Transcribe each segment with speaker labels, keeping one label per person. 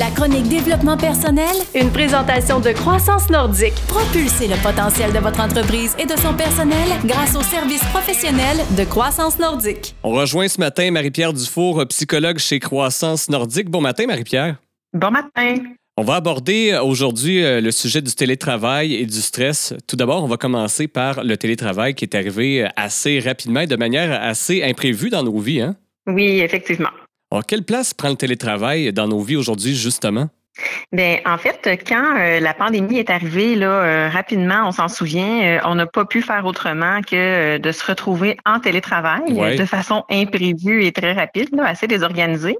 Speaker 1: La chronique développement personnel,
Speaker 2: une présentation de Croissance Nordique.
Speaker 1: Propulsez le potentiel de votre entreprise et de son personnel grâce aux services professionnels de Croissance Nordique.
Speaker 3: On rejoint ce matin Marie-Pierre Dufour, psychologue chez Croissance Nordique. Bon matin, Marie-Pierre.
Speaker 4: Bon matin.
Speaker 3: On va aborder aujourd'hui le sujet du télétravail et du stress. Tout d'abord, on va commencer par le télétravail qui est arrivé assez rapidement et de manière assez imprévue dans nos vies, hein?
Speaker 4: Oui, effectivement.
Speaker 3: Alors, quelle place prend le télétravail dans nos vies aujourd'hui, justement?
Speaker 4: Bien, en fait, quand la pandémie est arrivée, rapidement, on s'en souvient, on n'a pas pu faire autrement que de se retrouver en télétravail de façon imprévue et très rapide, assez désorganisée.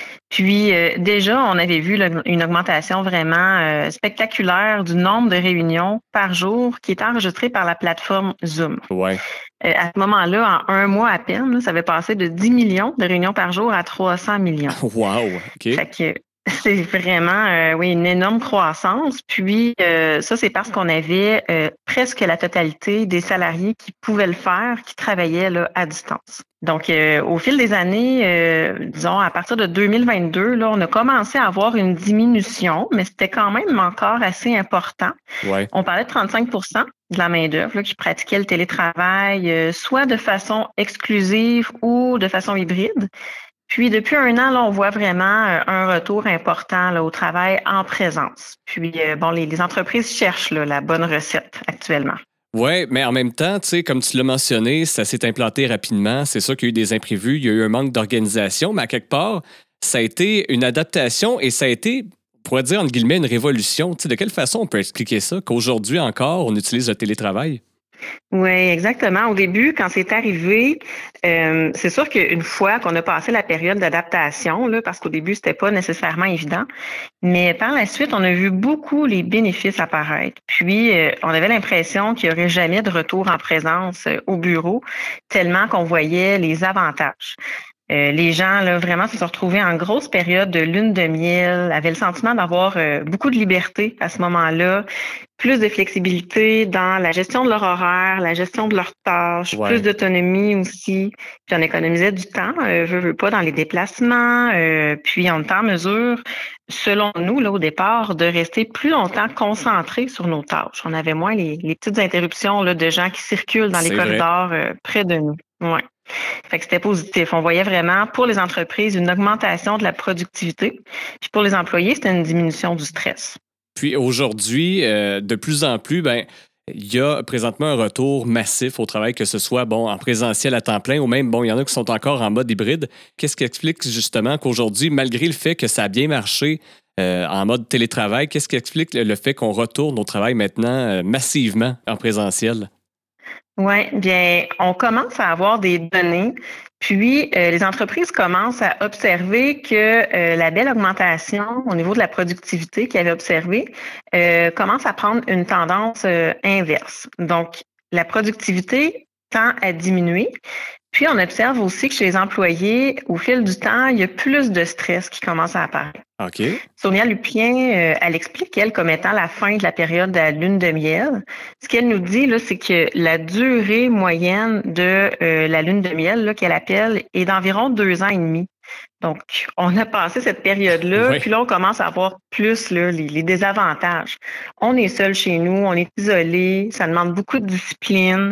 Speaker 4: Puis déjà, on avait vu une augmentation vraiment spectaculaire du nombre de réunions par jour qui est enregistré par la plateforme Zoom.
Speaker 3: Ouais.
Speaker 4: À ce moment-là, en un mois à peine, ça avait passé de 10 millions de réunions par jour à 300 millions.
Speaker 3: Wow! OK.
Speaker 4: Fait que c'est vraiment une énorme croissance. Puis ça, c'est parce qu'on avait presque la totalité des salariés qui pouvaient le faire, qui travaillaient là, à distance. Donc, au fil des années, disons, à partir de 2022, là, on a commencé à avoir une diminution, mais c'était quand même encore assez important.
Speaker 3: Ouais.
Speaker 4: On parlait de 35 de la main-d'œuvre qui pratiquait le télétravail, soit de façon exclusive ou de façon hybride. Puis, depuis un an, là, on voit vraiment un retour important là, au travail en présence. Puis, les entreprises cherchent là, la bonne recette actuellement.
Speaker 3: Oui, mais en même temps, tu sais, comme tu l'as mentionné, ça s'est implanté rapidement. C'est sûr qu'il y a eu des imprévus, il y a eu un manque d'organisation, mais à quelque part, ça a été une adaptation et ça a été, on pourrait dire, entre guillemets, une révolution. Tu sais, de quelle façon on peut expliquer ça, qu'aujourd'hui encore, on utilise le télétravail?
Speaker 4: Oui, exactement. Au début, quand c'est arrivé, c'est sûr qu'une fois qu'on a passé la période d'adaptation, là, parce qu'au début, c'était pas nécessairement évident, mais par la suite, on a vu beaucoup les bénéfices apparaître. Puis, on avait l'impression qu'il n'y aurait jamais de retour en présence au bureau, tellement qu'on voyait les avantages. Les gens, là, vraiment se sont retrouvés en grosse période de lune de miel, avaient le sentiment d'avoir beaucoup de liberté à ce moment-là, plus de flexibilité dans la gestion de leur horaire, la gestion de leurs tâches, plus d'autonomie aussi. Puis on économisait du temps, veux pas, dans les déplacements. Puis on était en mesure, selon nous, là, au départ, de rester plus longtemps concentrés sur nos tâches. On avait moins les petites interruptions là, de gens qui circulent dans les corridors près de nous. Ouais. Fait que c'était positif. On voyait vraiment pour les entreprises une augmentation de la productivité. Puis pour les employés, c'était une diminution du stress.
Speaker 3: Puis aujourd'hui, de plus en plus, il y a présentement un retour massif au travail, que ce soit en présentiel à temps plein ou même, il y en a qui sont encore en mode hybride. Qu'est-ce qui explique justement qu'aujourd'hui, malgré le fait que ça a bien marché en mode télétravail, qu'est-ce qui explique le fait qu'on retourne au travail maintenant massivement en présentiel?
Speaker 4: Oui, bien, on commence à avoir des données, puis les entreprises commencent à observer que la belle augmentation au niveau de la productivité qu'ils avaient observée commence à prendre une tendance inverse. Donc, la productivité tend à diminuer. Puis, on observe aussi que chez les employés, au fil du temps, il y a plus de stress qui commence à apparaître.
Speaker 3: OK.
Speaker 4: Sonia Lupien, elle explique, elle, comme étant la fin de la période de la lune de miel. Ce qu'elle nous dit, là, c'est que la durée moyenne de la lune de miel, là, qu'elle appelle, est d'environ 2 ans et demi. Donc, on a passé cette période-là, puis là, on commence à avoir plus là, les désavantages. On est seul chez nous, on est isolé, ça demande beaucoup de discipline.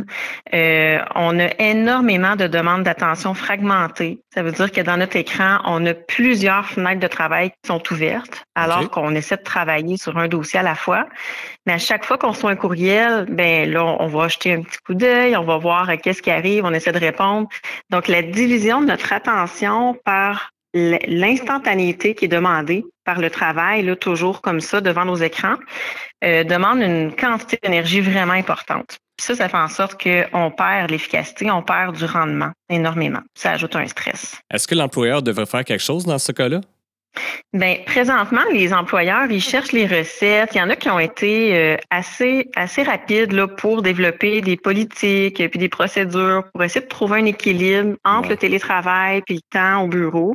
Speaker 4: On a énormément de demandes d'attention fragmentées. Ça veut dire que dans notre écran, on a plusieurs fenêtres de travail qui sont ouvertes, alors qu'on essaie de travailler sur un dossier à la fois. Mais à chaque fois qu'on reçoit un courriel, là, on va jeter un petit coup d'œil, on va voir qu'est-ce qui arrive, on essaie de répondre. Donc, la division de notre attention par l'instantanéité qui est demandée par le travail, là, toujours comme ça, devant nos écrans, demande une quantité d'énergie vraiment importante. Puis ça fait en sorte qu'on perd l'efficacité, on perd du rendement énormément. Ça ajoute un stress.
Speaker 3: Est-ce que l'employeur devrait faire quelque chose dans ce cas-là?
Speaker 4: Bien, présentement, les employeurs, ils cherchent les recettes. Il y en a qui ont été assez rapides là, pour développer des politiques puis des procédures pour essayer de trouver un équilibre entre le télétravail puis le temps au bureau.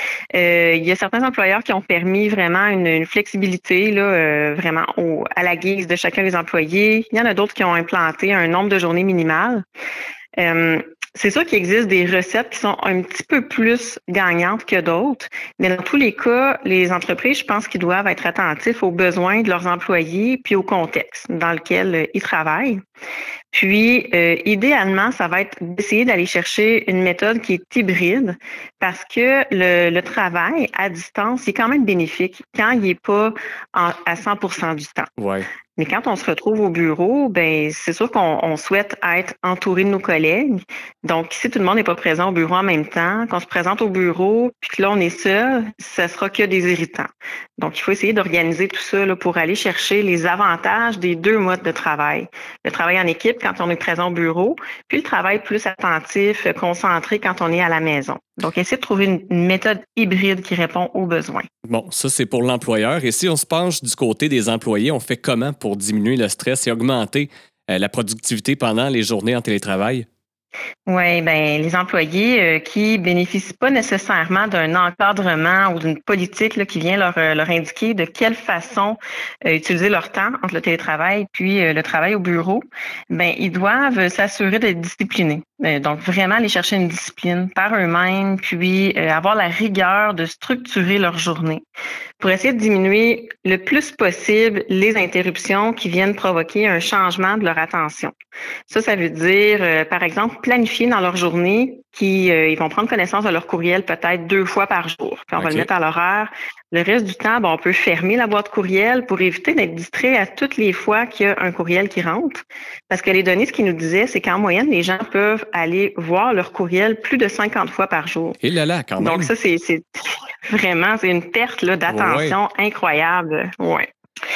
Speaker 4: Il y a certains employeurs qui ont permis vraiment une flexibilité là, vraiment à la guise de chacun des employés. Il y en a d'autres qui ont implanté un nombre de journées minimales. C'est sûr qu'il existe des recettes qui sont un petit peu plus gagnantes que d'autres, mais dans tous les cas, les entreprises, je pense qu'ils doivent être attentifs aux besoins de leurs employés puis au contexte dans lequel ils travaillent. Puis, idéalement, ça va être d'essayer d'aller chercher une méthode qui est hybride parce que le travail à distance est quand même bénéfique quand il n'est pas à 100% du temps.
Speaker 3: Ouais.
Speaker 4: Mais quand on se retrouve au bureau, ben c'est sûr qu'on souhaite être entouré de nos collègues. Donc, si tout le monde n'est pas présent au bureau en même temps, qu'on se présente au bureau, puis que là, on est seul, ça sera que des irritants. Donc, il faut essayer d'organiser tout ça là, pour aller chercher les avantages des deux modes de travail. Le travail en équipe quand on est présent au bureau, puis le travail plus attentif, concentré quand on est à la maison. Donc, essayer de trouver une méthode hybride qui répond aux besoins.
Speaker 3: Bon, ça, c'est pour l'employeur. Et si on se penche du côté des employés, on fait comment pour diminuer le stress et augmenter la productivité pendant les journées en télétravail?
Speaker 4: Oui, ben les employés qui bénéficient pas nécessairement d'un encadrement ou d'une politique là, qui vient leur indiquer de quelle façon utiliser leur temps entre le télétravail puis le travail au bureau, ben ils doivent s'assurer d'être disciplinés. Donc vraiment aller chercher une discipline par eux-mêmes, puis avoir la rigueur de structurer leur journée pour essayer de diminuer le plus possible les interruptions qui viennent provoquer un changement de leur attention. Ça veut dire, par exemple, planifier dans leur journée ils vont prendre connaissance de leur courriel peut-être 2 fois par jour. Puis on va le mettre à l'horaire. Le reste du temps, on peut fermer la boîte courriel pour éviter d'être distrait à toutes les fois qu'il y a un courriel qui rentre. Parce que les données, ce qu'ils nous disaient, c'est qu'en moyenne, les gens peuvent aller voir leur courriel plus de 50 fois par jour.
Speaker 3: Et là, quand même.
Speaker 4: Donc ça, c'est vraiment une perte là, d'attention incroyable. Ouais.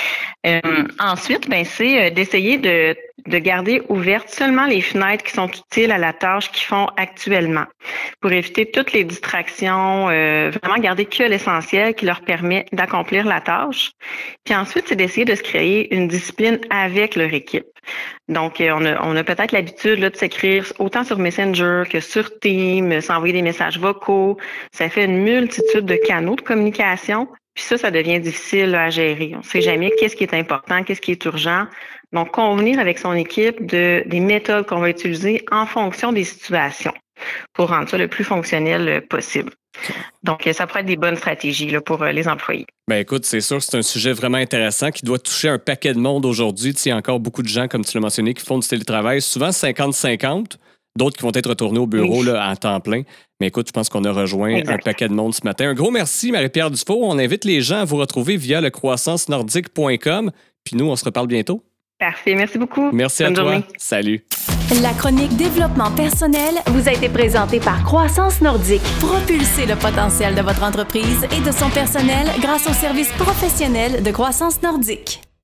Speaker 4: Ensuite, c'est d'essayer de garder ouvertes seulement les fenêtres qui sont utiles à la tâche qu'ils font actuellement pour éviter toutes les distractions, vraiment garder que l'essentiel qui leur permet d'accomplir la tâche. Puis ensuite, c'est d'essayer de se créer une discipline avec leur équipe. Donc, on a peut-être l'habitude là, de s'écrire autant sur Messenger que sur Teams, s'envoyer des messages vocaux. Ça fait une multitude de canaux de communication. Puis ça devient difficile là, à gérer. On ne sait jamais qu'est-ce qui est important, qu'est-ce qui est urgent. Donc, convenir avec son équipe des méthodes qu'on va utiliser en fonction des situations pour rendre ça le plus fonctionnel possible. Donc, ça pourrait être des bonnes stratégies là, pour les employés.
Speaker 3: Ben écoute, c'est sûr que c'est un sujet vraiment intéressant qui doit toucher un paquet de monde aujourd'hui. Il y a encore beaucoup de gens, comme tu l'as mentionné, qui font du télétravail, souvent 50-50. D'autres qui vont être retournés au bureau là, à temps plein. Mais écoute, je pense qu'on a rejoint un paquet de monde ce matin. Un gros merci, Marie-Pierre Dufault. On invite les gens à vous retrouver via le croissancenordique.com. Puis nous, on se reparle bientôt.
Speaker 4: Parfait. Merci beaucoup.
Speaker 3: Merci à toi. Journée. Salut.
Speaker 1: La chronique développement personnel
Speaker 2: vous a été présentée par Croissance Nordique.
Speaker 1: Propulsez le potentiel de votre entreprise et de son personnel grâce aux services professionnels de Croissance Nordique.